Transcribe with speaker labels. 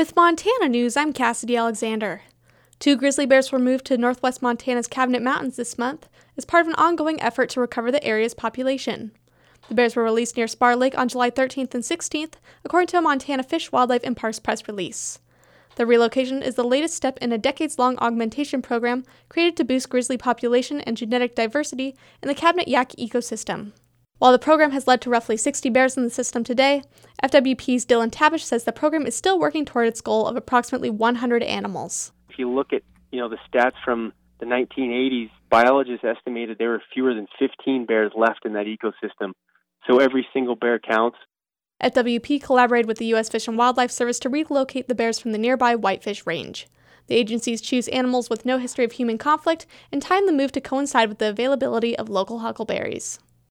Speaker 1: With Montana news, I'm Cassidy Alexander. 2 grizzly bears were moved to northwest Montana's Cabinet Mountains this month as part of an ongoing effort to recover the area's population. The bears were released near Spar Lake on July 13th and 16th, according to a Montana Fish, Wildlife, and Parks press release. The relocation is the latest step in a decades-long augmentation program created to boost grizzly population and genetic diversity in the Cabinet Yaak ecosystem. While the program has led to roughly 60 bears in the system today, FWP's Dylan Tabish says the program is still working toward its goal of approximately 100 animals.
Speaker 2: If you look at the stats from the 1980s, biologists estimated there were fewer than 15 bears left in that ecosystem. So every single bear counts.
Speaker 1: FWP collaborated with the U.S. Fish and Wildlife Service to relocate the bears from the nearby Whitefish Range. The agencies choose animals with no history of human conflict and time the move to coincide with the availability of local huckleberries.